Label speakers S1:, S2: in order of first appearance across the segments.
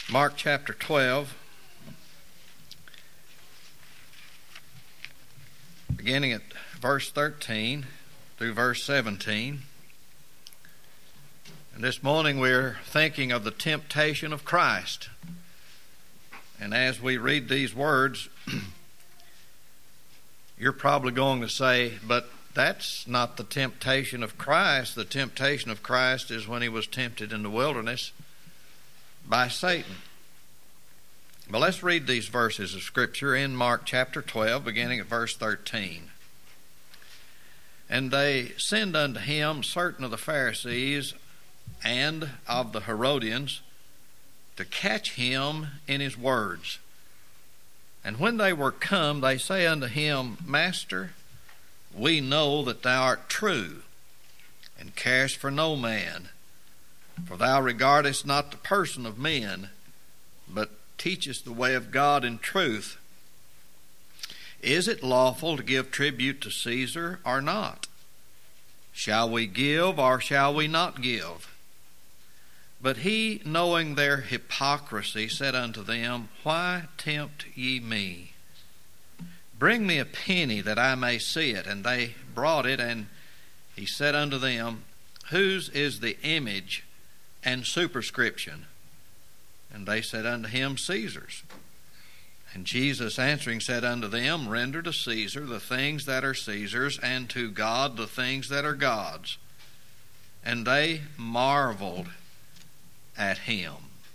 S1: Mark chapter 12, beginning at verse 13 through verse 17. And this morning we're thinking of the temptation of Christ. And as we read these words, you're probably going to say, but that's not the temptation of Christ. The temptation of Christ is when he was tempted in the wilderness by Satan. But let's read these verses of Scripture in Mark chapter 12, beginning at verse 13. And they sent unto him certain of the Pharisees and of the Herodians to catch him in his words. And when they were come, they say unto him, Master, we know that thou art true, and carest for no man. For thou regardest not the person of men, but teachest the way of God in truth. Is it lawful to give tribute to Caesar or not? Shall we give or shall we not give? But he, knowing their hypocrisy, said unto them, Why tempt ye me? Bring me a penny that I may see it. And they brought it, and he said unto them, Whose is the image and superscription? And they said unto him, Caesar's. And Jesus answering said unto them, Render to Caesar the things that are Caesar's, and to God the things that are God's. And they marveled at him.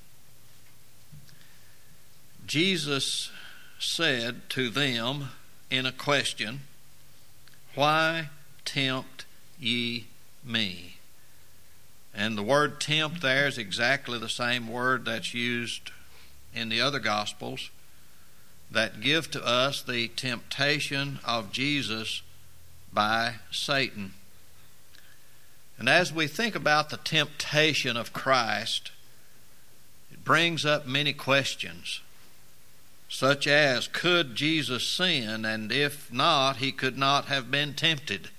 S1: Jesus said to them in a question, Why tempt ye me? And the word tempt there is exactly the same word that's used in the other Gospels that give to us the temptation of Jesus by Satan. And as we think about the temptation of Christ, it brings up many questions, such as, could Jesus sin? And if not, he could not have been tempted.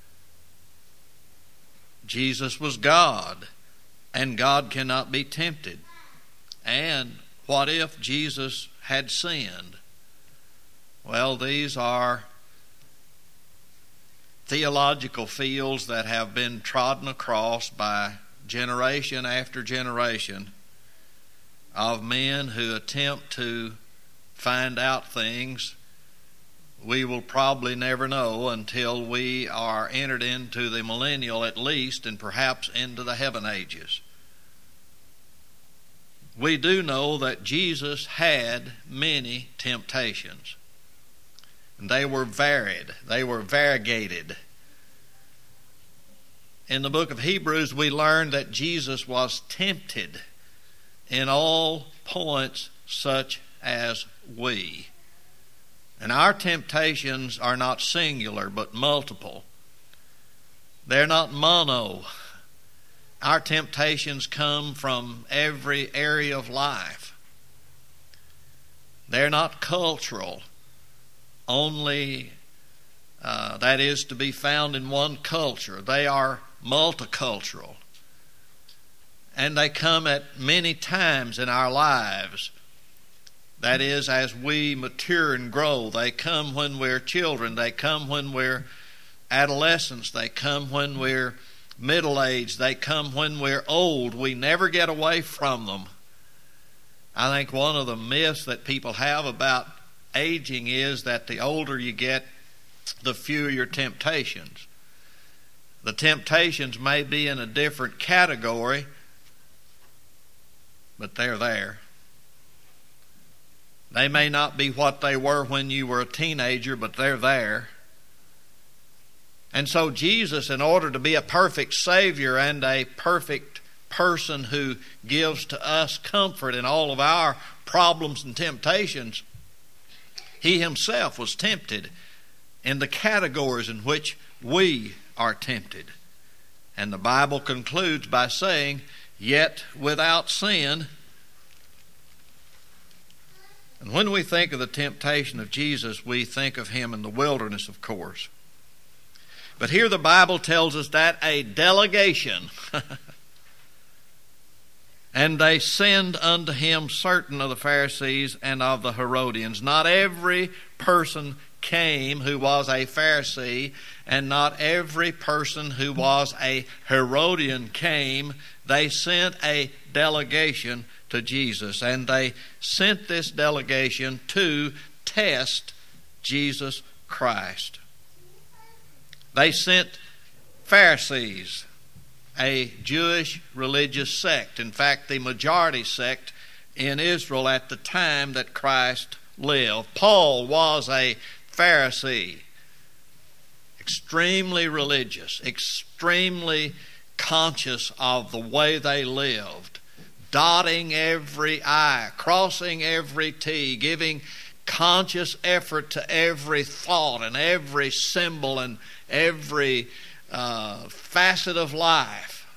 S1: Jesus was God, and God cannot be tempted. And what if Jesus had sinned? Well, these are theological fields that have been trodden across by generation after generation of men who attempt to find out things we will probably never know until we are entered into the millennial at least, and perhaps into the heaven ages. We do know that Jesus had many temptations. And they were varied. They were variegated. In the book of Hebrews, we learn that Jesus was tempted in all points such as we. And our temptations are not singular, but multiple. They're not mono. Our temptations come from every area of life. They're not cultural. Only that is to be found in one culture. They are multicultural. And they come at many times in our lives. That is, as we mature and grow. They come when we're children. They come when we're adolescents. They come when we're middle-aged. They come when we're old. We never get away from them. I think one of the myths that people have about aging is that the older you get, the fewer your temptations. The temptations may be in a different category, but they're there. They may not be what they were when you were a teenager, but they're there. And so Jesus, in order to be a perfect Savior and a perfect person who gives to us comfort in all of our problems and temptations, he himself was tempted in the categories in which we are tempted. And the Bible concludes by saying, yet without sin. And when we think of the temptation of Jesus, we think of him in the wilderness, of course. But here the Bible tells us that a delegation, an And they send unto him certain of the Pharisees and of the Herodians. Not every person came who was a Pharisee, and not every person who was a Herodian came. They sent a delegation to Jesus, and they sent this delegation to test Jesus Christ. They sent Pharisees, a Jewish religious sect. In fact, the majority sect in Israel at the time that Christ lived. Paul was a Pharisee, extremely religious, extremely conscious of the way they lived, dotting every I, crossing every T, giving conscious effort to every thought and every symbol and every facet of life.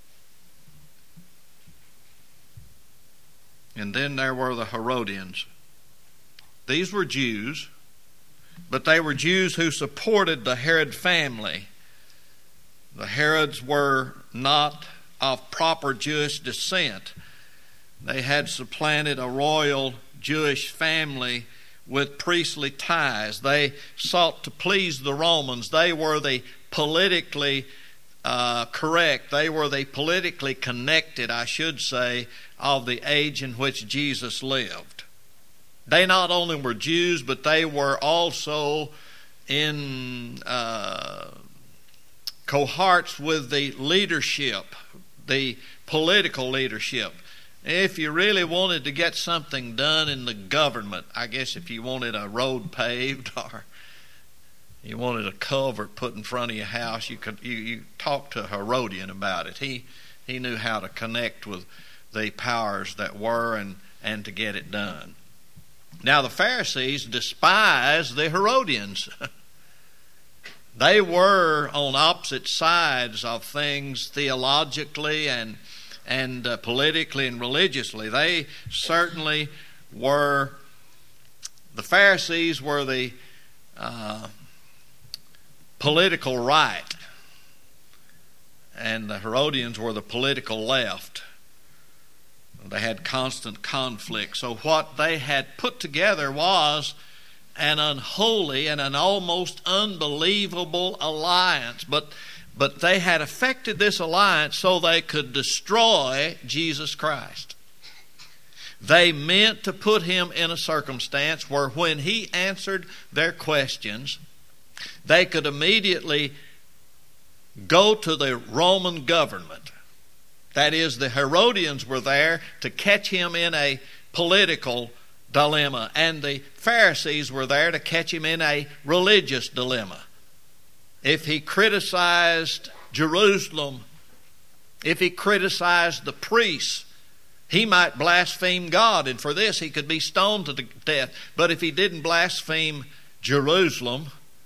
S1: And then there were the Herodians. These were Jews, but they were Jews who supported the Herod family. The Herods were not of proper Jewish descent. They had supplanted a royal Jewish family with priestly ties. They sought to please the Romans. They were the politically correct. They were the politically connected, I should say, of the age in which Jesus lived. They not only were Jews, but they were also in cohorts with the leadership, the political leadership. If you really wanted to get something done in the government, I guess if you wanted a road paved or you wanted a culvert put in front of your house, you talk to a Herodian about it. He knew how to connect with the powers that were and to get it done. Now the Pharisees despised the Herodians. They were on opposite sides of things theologically and politically and religiously. They certainly were. The Pharisees were the political right, and the Herodians were the political left. They had constant conflict. So what they had put together was an unholy and an almost unbelievable alliance. But they had effected this alliance so they could destroy Jesus Christ. They meant to put him in a circumstance where when he answered their questions, they could immediately go to the Roman government. That is, the Herodians were there to catch him in a political dilemma, and the Pharisees were there to catch him in a religious dilemma. If he criticized Jerusalem, if he criticized the priests, he might blaspheme God, and for this he could be stoned to death. But if he didn't blaspheme Jerusalem,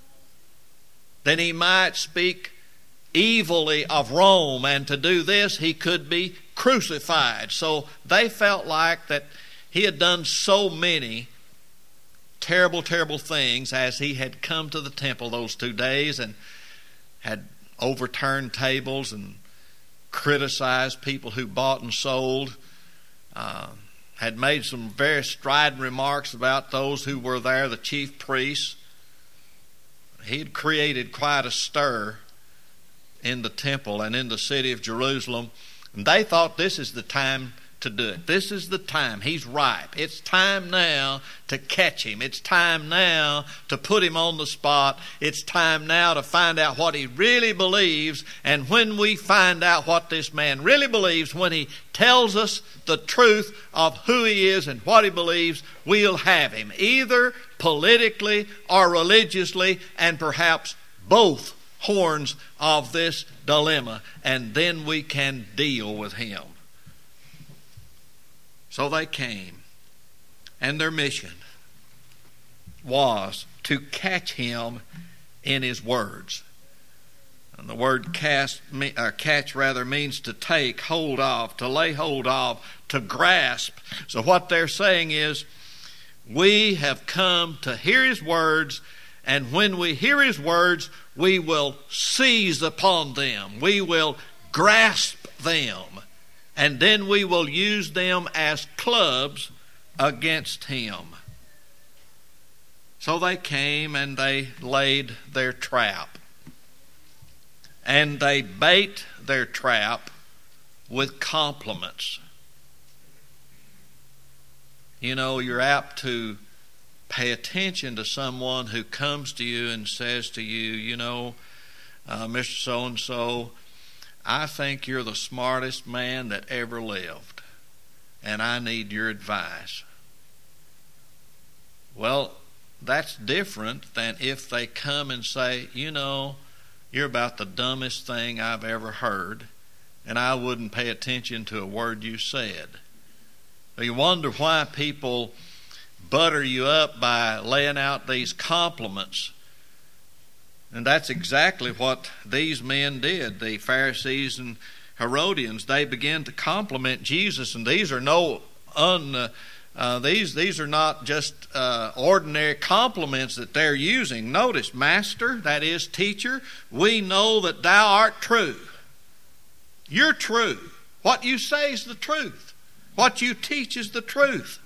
S1: then he might speak evilly of Rome, and to do this he could be crucified. So they felt like that he had done so many terrible, terrible things as he had come to the temple those 2 days and had overturned tables and criticized people who bought and sold, had made some very strident remarks about those who were there, the chief priests. He had created quite a stir in the temple and in the city of Jerusalem. And they thought this is the time to do it. This is the time. He's ripe. It's time now to catch him. It's time now to put him on the spot. It's time now to find out what he really believes. And when we find out what this man really believes, when he tells us the truth of who he is and what he believes, we'll have him, either politically or religiously, and perhaps both horns of this dilemma, and then we can deal with him. So they came, and their mission was to catch him in his words. And the word catch means to take hold of, to lay hold of, to grasp. So what they're saying is, we have come to hear his words, and when we hear his words, we will seize upon them. We will grasp them. and then we will use them as clubs against him. So they came and they laid their trap. And they bait their trap with compliments. You know, you're apt to pay attention to someone who comes to you and says to you, you know, Mr. So-and-so, I think you're the smartest man that ever lived, and I need your advice. Well, that's different than if they come and say, you know, you're about the dumbest thing I've ever heard, and I wouldn't pay attention to a word you said. You wonder why people butter you up by laying out these compliments. And that's exactly what these men did, the Pharisees and Herodians. They began to compliment Jesus, and these are these are not just ordinary compliments that they're using. Notice, Master, that is teacher, we know that thou art true. You're true. What you say is the truth. What you teach is the truth.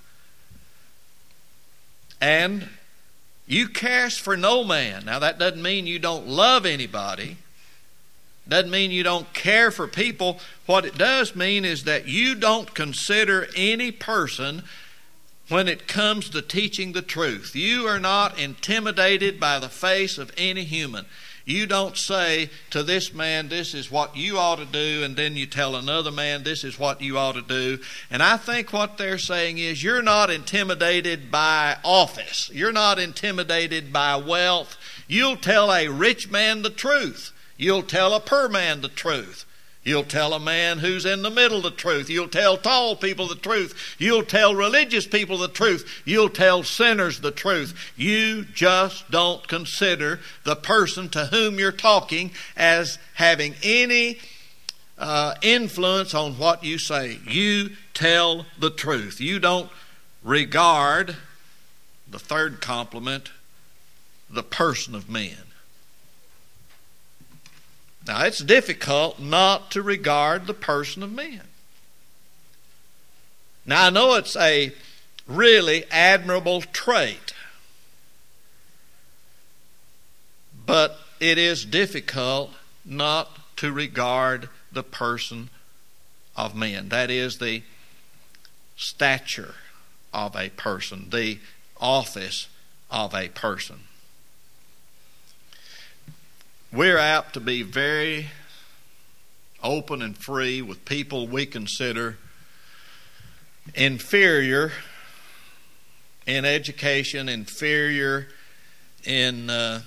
S1: And you cares for no man. Now that doesn't mean you don't love anybody. Doesn't mean you don't care for people. What it does mean is that you don't consider any person when it comes to teaching the truth. You are not intimidated by the face of any human. You don't say to this man, this is what you ought to do, and then you tell another man, this is what you ought to do. And I think what they're saying is you're not intimidated by office. You're not intimidated by wealth. You'll tell a rich man the truth. You'll tell a poor man the truth. You'll tell a man who's in the middle the truth. You'll tell tall people the truth. You'll tell religious people the truth. You'll tell sinners the truth. You just don't consider the person to whom you're talking as having any influence on what you say. You tell the truth. You don't regard, the third compliment, the person of men. Now, it's difficult not to regard the person of men. Now, I know it's a really admirable trait, but it is difficult not to regard the person of men. That is the stature of a person, the office of a person. We're apt to be very open and free with people we consider inferior in education, inferior in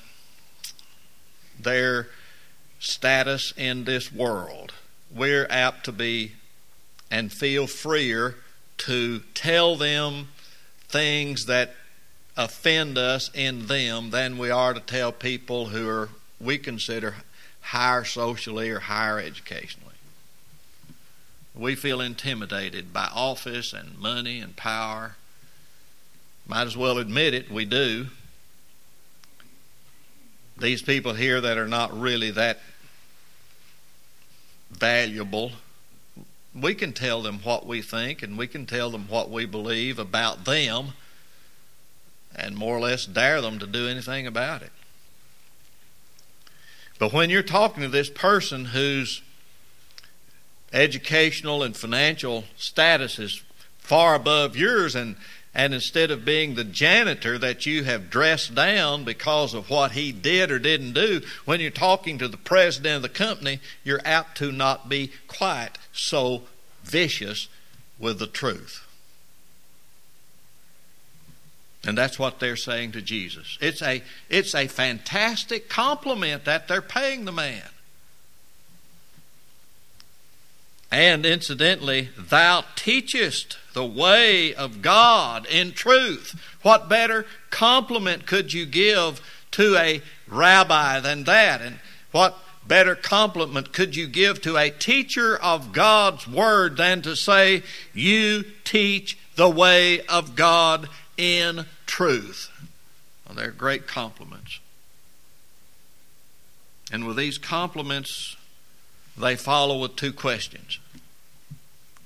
S1: their status in this world. We're apt to be and feel freer to tell them things that offend us in them than we are to tell people who are we consider higher socially or higher educationally. We feel intimidated by office and money and power. Might as well admit it, we do. These people here that are not really that valuable, we can tell them what we think and we can tell them what we believe about them and more or less dare them to do anything about it. But when you're talking to this person whose educational and financial status is far above yours, and instead of being the janitor that you have dressed down because of what he did or didn't do, when you're talking to the president of the company, you're apt to not be quite so vicious with the truth. And that's what they're saying to Jesus. It's a fantastic compliment that they're paying the man. And incidentally, thou teachest the way of God in truth. What better compliment could you give to a rabbi than that? And what better compliment could you give to a teacher of God's Word than to say, you teach the way of God in truth? Well, they're great compliments. And with these compliments, they follow with two questions.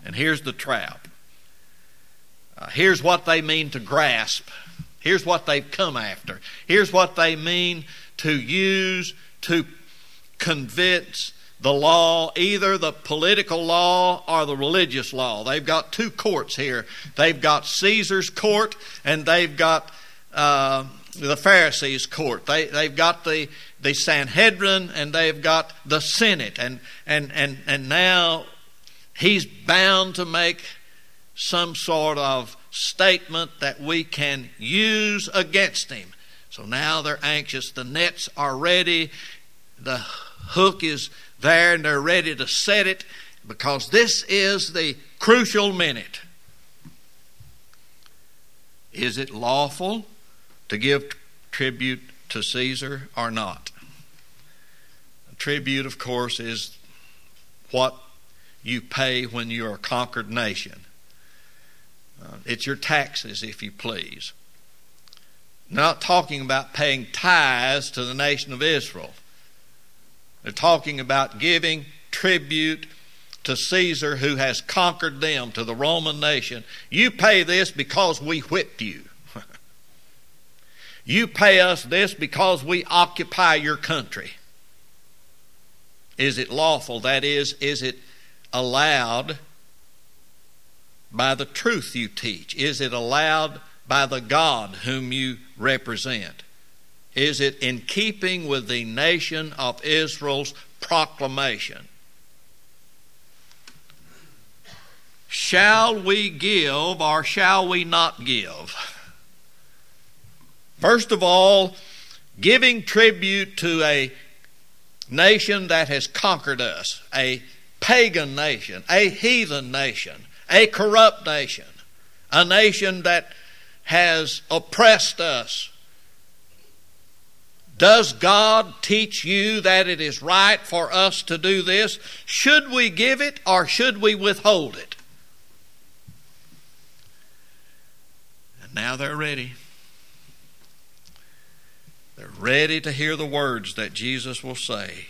S1: And here's the trap. Here's what they mean to grasp. Here's what they've come after. Here's what they mean to use to convince the law, either the political law or the religious law. They've got two courts here. They've got Caesar's court and they've got the Pharisees' court. They've got the Sanhedrin and they've got the Senate. And now he's bound to make some sort of statement that we can use against him. So now they're anxious. The nets are ready. The hook is there and they're ready to set it, because this is the crucial minute. Is it lawful to give tribute to Caesar or not? Tribute, of course, is what you pay when you're a conquered nation. It's your taxes, if you please. Not talking about paying tithes to the nation of Israel. They're talking about giving tribute to Caesar, who has conquered them, to the Roman nation. You pay this because we whipped you. You pay us this because we occupy your country. Is it lawful? That is it allowed by the truth you teach? Is it allowed by the God whom you represent? Is it in keeping with the nation of Israel's proclamation? Shall we give or shall we not give? First of all, giving tribute to a nation that has conquered us, a pagan nation, a heathen nation, a corrupt nation, a nation that has oppressed us. Does God teach you that it is right for us to do this? Should we give it or should we withhold it? And now they're ready. They're ready to hear the words that Jesus will say.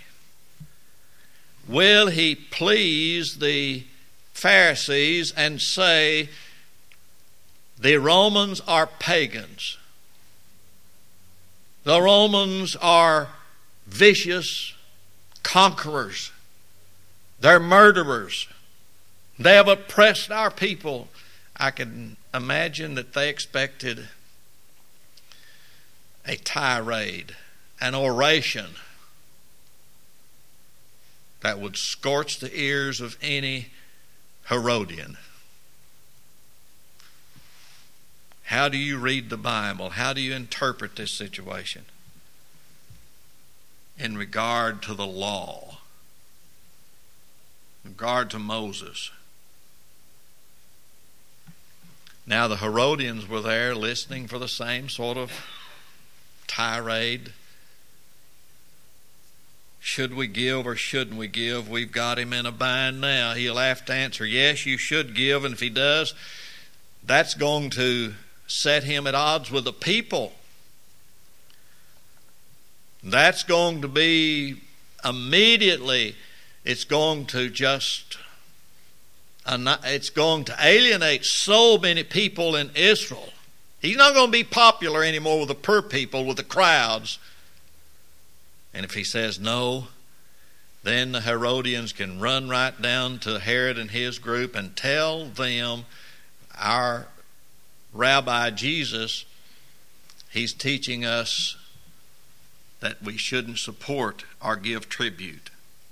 S1: Will he please the Pharisees and say, the Romans are pagans? The Romans are vicious conquerors. They're murderers. They have oppressed our people. I can imagine that they expected a tirade, an oration that would scorch the ears of any Herodian. How do you read the Bible? How do you interpret this situation in regard to the law, in regard to Moses? Now the Herodians were there listening for the same sort of tirade. Should we give or shouldn't we give? We've got him in a bind now. He'll have to answer, yes, you should give. And if he does, that's going to set him at odds with the people. That's going to be immediately, it's going to alienate so many people in Israel. He's not going to be popular anymore with the poor people, with the crowds. And if he says no, then the Herodians can run right down to Herod and his group and tell them, our Rabbi Jesus, he's teaching us that we shouldn't support or give tribute.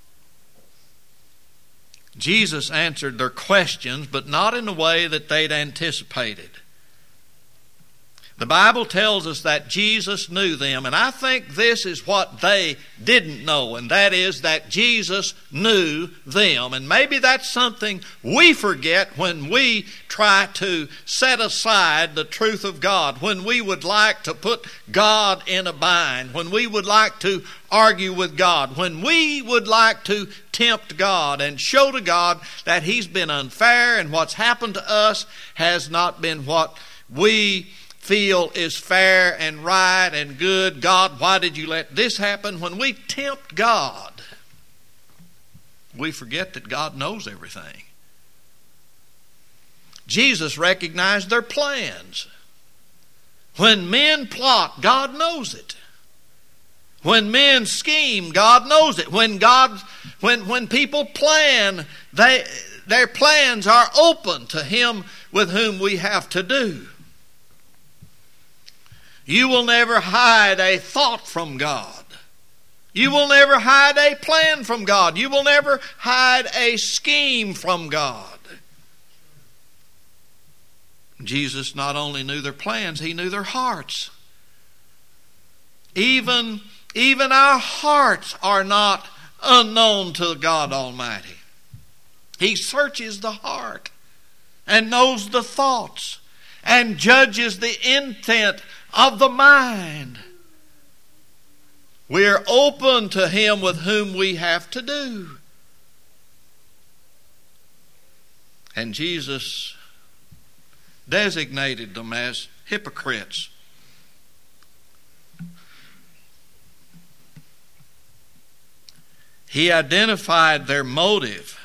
S1: Jesus answered their questions, but not in the way that they'd anticipated. The Bible tells us that Jesus knew them, and I think this is what they didn't know, and that is that Jesus knew them. And maybe that's something we forget when we try to set aside the truth of God, when we would like to put God in a bind, when we would like to argue with God, when we would like to tempt God and show to God that He's been unfair and what's happened to us has not been what we feel is fair and right and good. God, why did you let this happen? When we tempt God, we forget that God knows everything. Jesus recognized their plans. When men plot, God knows it. When men scheme, God knows it. When people plan, their plans are open to Him with whom we have to do. You will never hide a thought from God. You will never hide a plan from God. You will never hide a scheme from God. Jesus not only knew their plans, He knew their hearts. Even our hearts are not unknown to God Almighty. He searches the heart and knows the thoughts and judges the intent of the mind. We are open to Him with whom we have to do. And Jesus designated them as hypocrites. He identified their motive.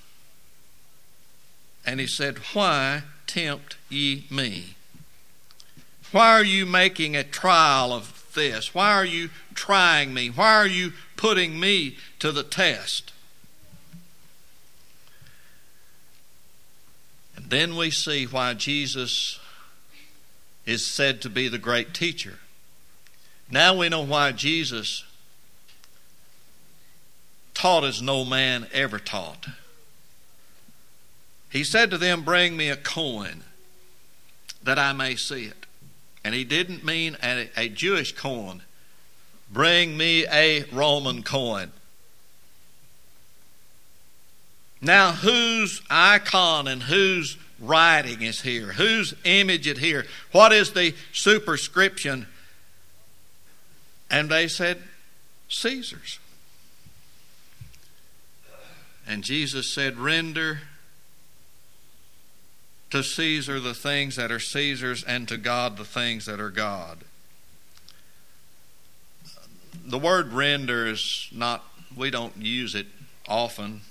S1: And He said, "Why tempt ye me? Why are you making a trial of this? Why are you trying me? Why are you putting me to the test?" And then we see why Jesus is said to be the great teacher. Now we know why Jesus taught as no man ever taught. He said to them, "Bring me a coin that I may see it." And He didn't mean a Jewish coin. Bring me a Roman coin. Now, whose icon and whose writing is here? Whose image is here? What is the superscription? And they said, "Caesar's." And Jesus said, "Render to Caesar the things that are Caesar's, and to God the things that are God." The word render is not, we don't use it often.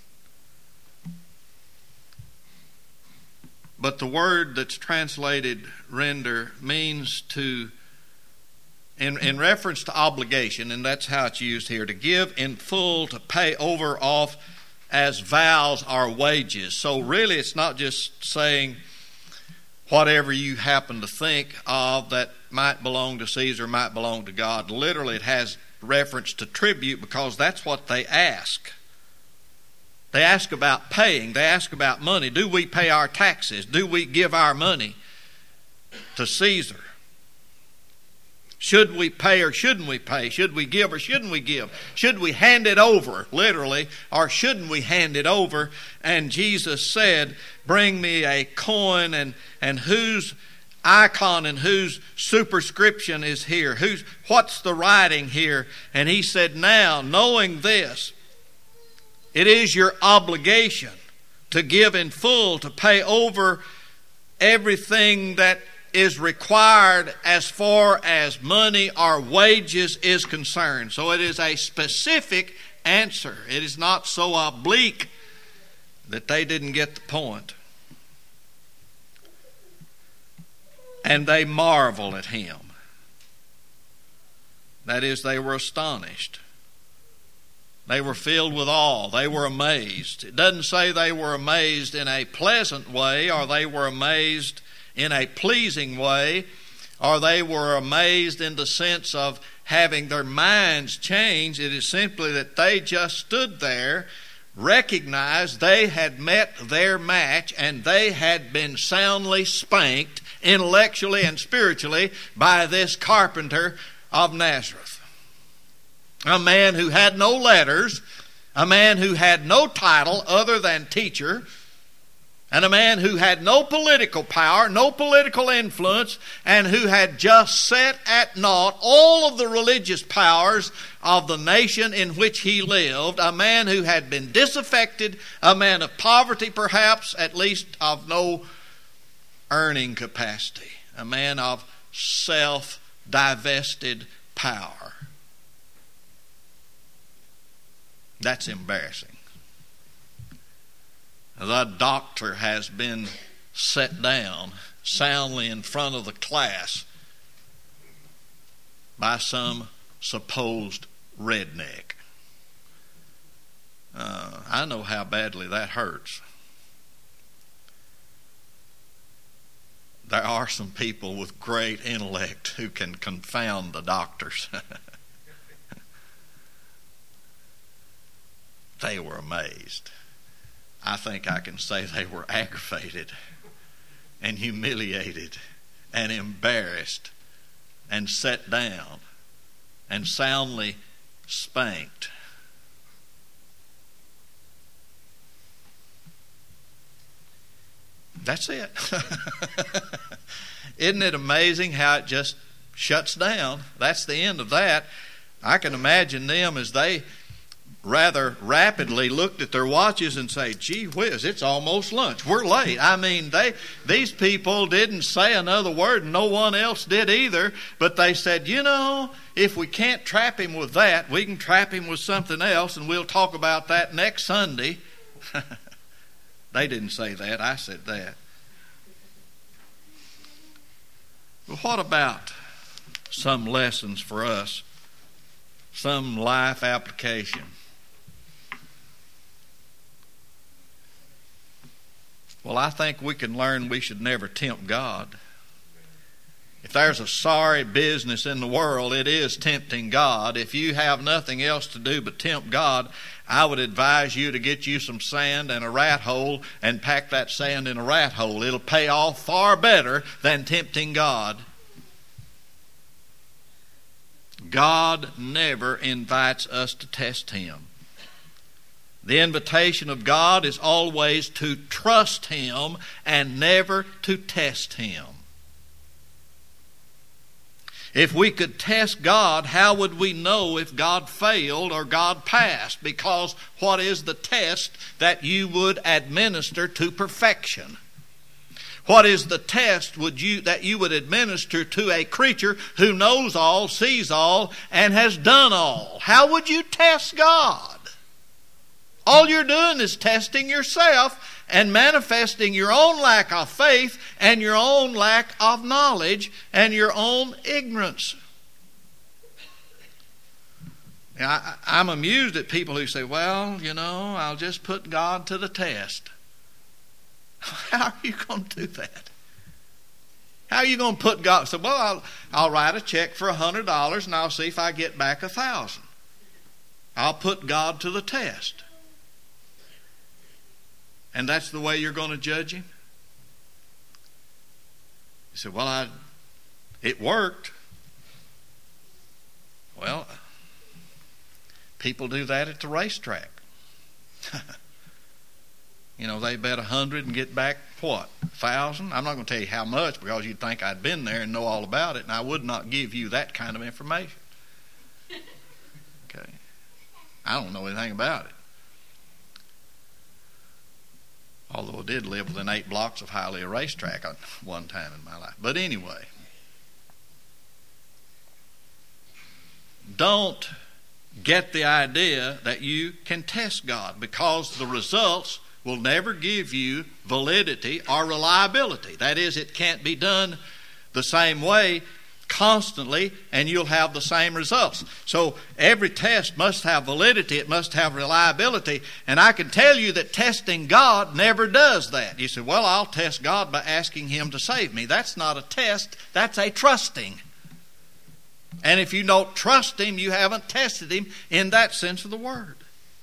S1: But the word that's translated render means to, in reference to obligation, and that's how it's used here, to give in full, to pay over, off as vows or wages. So really it's not just saying whatever you happen to think of that might belong to Caesar, might belong to God. Literally it has reference to tribute, because that's what they ask. They ask about paying. They ask about money. Do we pay our taxes? Do we give our money to Caesar? Should we pay or shouldn't we pay? Should we give or shouldn't we give? Should we hand it over, literally, or shouldn't we hand it over? And Jesus said, "Bring me a coin," and whose icon and whose superscription is here? What's the writing here? And He said, "Now, knowing this, it is your obligation to give in full, to pay over everything that is required as far as money or wages is concerned." So it is a specific answer. It is not so oblique that they didn't get the point. And they marvel at Him. That is, they were astonished. They were filled with awe. They were amazed. It doesn't say they were amazed in a pleasant way, or they were amazed in a pleasing way, or they were amazed in the sense of having their minds changed. It is simply that they just stood there, recognized they had met their match, and they had been soundly spanked intellectually and spiritually by this carpenter of Nazareth. A man who had no letters, a man who had no title other than teacher, and a man who had no political power, no political influence, and who had just set at naught all of the religious powers of the nation in which he lived, a man who had been disaffected, a man of poverty perhaps, at least of no earning capacity, a man of self-divested power. That's embarrassing. The doctor has been set down soundly in front of the class by some supposed redneck. I know how badly that hurts. There are some people with great intellect who can confound the doctors. They were amazed. I think I can say they were aggravated and humiliated and embarrassed and set down and soundly spanked. That's it. Isn't it amazing how it just shuts down? That's the end of that. I can imagine them as they rather rapidly looked at their watches and say, gee whiz, it's almost lunch. We're late. I mean, these people didn't say another word, and no one else did either, but they said, you know, if we can't trap him with that, we can trap him with something else, and we'll talk about that next Sunday. They didn't say that. I said that. But what about some lessons for us? Some life application? Well, I think we can learn we should never tempt God. If there's a sorry business in the world, it is tempting God. If you have nothing else to do but tempt God, I would advise you to get you some sand and a rat hole and pack that sand in a rat hole. It'll pay off far better than tempting God. God never invites us to test Him. The invitation of God is always to trust Him and never to test Him. If we could test God, how would we know if God failed or God passed? Because what is the test that you would administer to perfection? What is the test that you would administer to a creature who knows all, sees all, and has done all? How would you test God? All you're doing is testing yourself and manifesting your own lack of faith and your own lack of knowledge and your own ignorance. I'm amused at people who say, well, you know, I'll just put God to the test. How are you going to do that? How are you going to put God? So, well, I'll write a check for $100 and I'll see if I get back 1,000. I'll put God to the test. And that's the way you're going to judge Him? You say, well, it worked. Well, people do that at the racetrack. You know, they bet 100 and get back, what, 1,000? I'm not going to tell you how much because you'd think I'd been there and know all about it, and I would not give you that kind of information. Okay. I don't know anything about it. Although I did live within 8 blocks of Hialeah Racetrack at one time in my life. But anyway, don't get the idea that you can test God, because the results will never give you validity or reliability. That is, it can't be done the same way constantly and you'll have the same results. So every test must have validity, it must have reliability, and I can tell you that testing God never does that. You say, well, I'll test God by asking Him to save me. That's not a test, that's a trusting. And if you don't trust Him, you haven't tested Him in that sense of the word.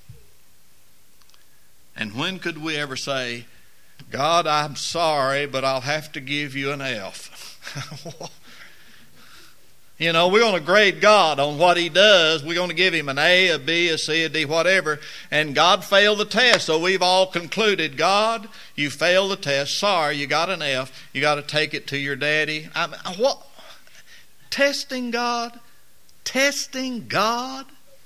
S1: And when could we ever say, God, I'm sorry, but I'll have to give you an F? You know, we're going to grade God on what He does. We're going to give Him an A, a B, a C, a D, whatever. And God failed the test. So we've all concluded, God, you failed the test. Sorry, you got an F. You got to take it to your daddy. What? Testing God? Testing God?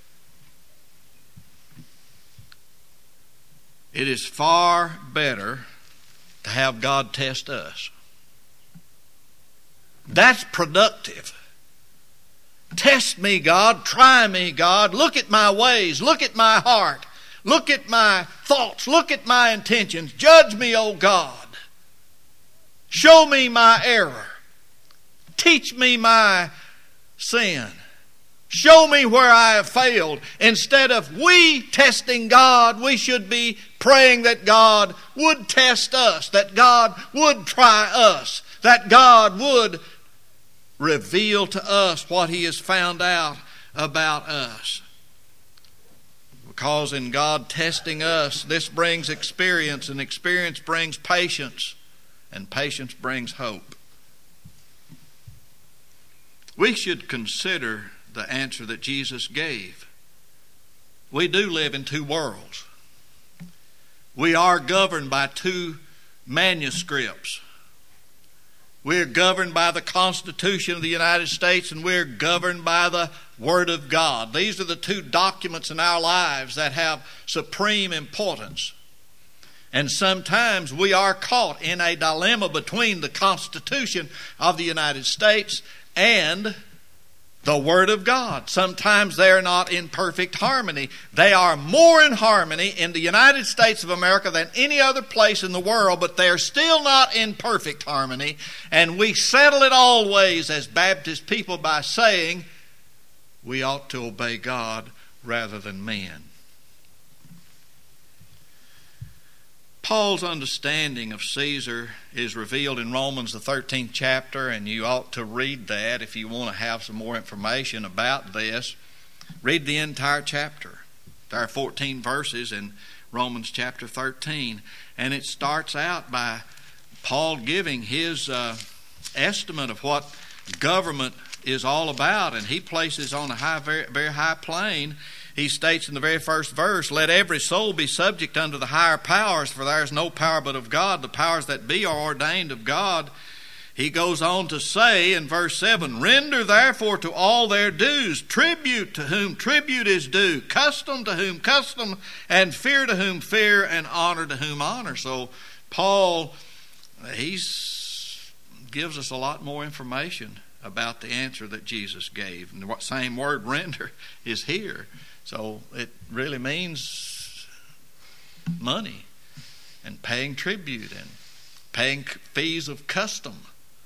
S1: It is far better to have God test us. That's productive. Test me, God. Try me, God. Look at my ways. Look at my heart. Look at my thoughts. Look at my intentions. Judge me, O God. Show me my error. Teach me my sin. Show me where I have failed. Instead of we testing God, we should be praying that God would test us, that God would try us, that God would reveal to us what He has found out about us. Because in God testing us, this brings experience, and experience brings patience, and patience brings hope. We should consider the answer that Jesus gave. We do live in two worlds. We are governed by two manuscripts. We're governed by the Constitution of the United States, and we're governed by the Word of God. These are the two documents in our lives that have supreme importance. And sometimes we are caught in a dilemma between the Constitution of the United States and the Word of God. Sometimes they are not in perfect harmony. They are more in harmony in the United States of America than any other place in the world, but they are still not in perfect harmony. And we settle it always as Baptist people by saying we ought to obey God rather than men. Paul's understanding of Caesar is revealed in Romans the 13th chapter, and you ought to read that if you want to have some more information about this. Read the entire chapter. There are 14 verses in Romans chapter 13, and it starts out by Paul giving his estimate of what government is all about, and he places on a very, very high plane. He states in the very first verse, "Let every soul be subject unto the higher powers, for there is no power but of God. The powers that be are ordained of God." He goes on to say in verse 7, "Render therefore to all their dues, tribute to whom tribute is due, custom to whom custom, and fear to whom fear, and honor to whom honor." So Paul, he gives us a lot more information about the answer that Jesus gave. And the same word, render, is here. So it really means money and paying tribute and paying fees of custom.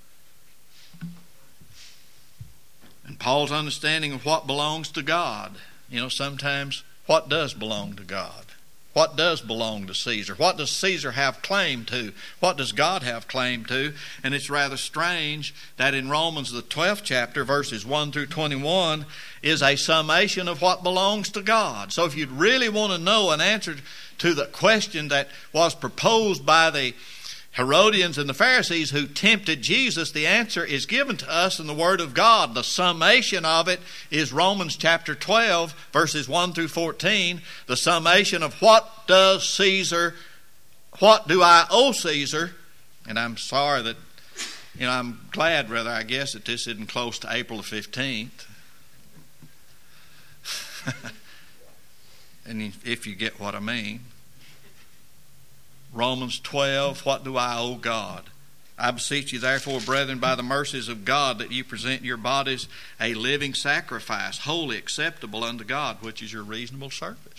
S1: And Paul's understanding of what belongs to God. You know, sometimes what does belong to God? What does belong to Caesar? What does Caesar have claim to? What does God have claim to? And it's rather strange that in Romans the 12th chapter, verses 1 through 21, is a summation of what belongs to God. So if you'd really want to know an answer to the question that was proposed by the Herodians and the Pharisees who tempted Jesus, the answer is given to us in the Word of God. The summation of it is Romans chapter 12, verses 1 through 14. The summation of what do I owe Caesar? And I'm sorry that, I'm glad, rather, I guess, that this isn't close to April the 15th. And if you get what I mean. Romans 12, what do I owe God? "I beseech you therefore, brethren, by the mercies of God, that you present your bodies a living sacrifice, wholly acceptable unto God, which is your reasonable service."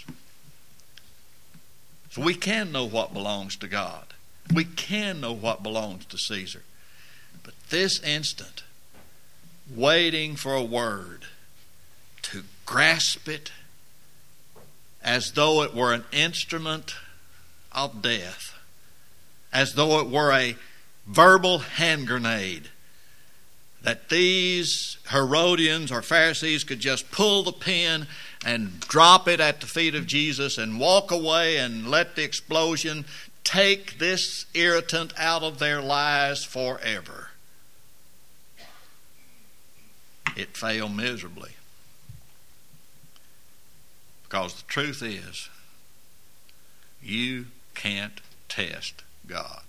S1: So we can know what belongs to God. We can know what belongs to Caesar. But this instant, waiting for a word, to grasp it as though it were an instrument of death, as though it were a verbal hand grenade, that these Herodians or Pharisees could just pull the pin and drop it at the feet of Jesus and walk away and let the explosion take this irritant out of their lives forever. It failed miserably. Because the truth is, you can't test God.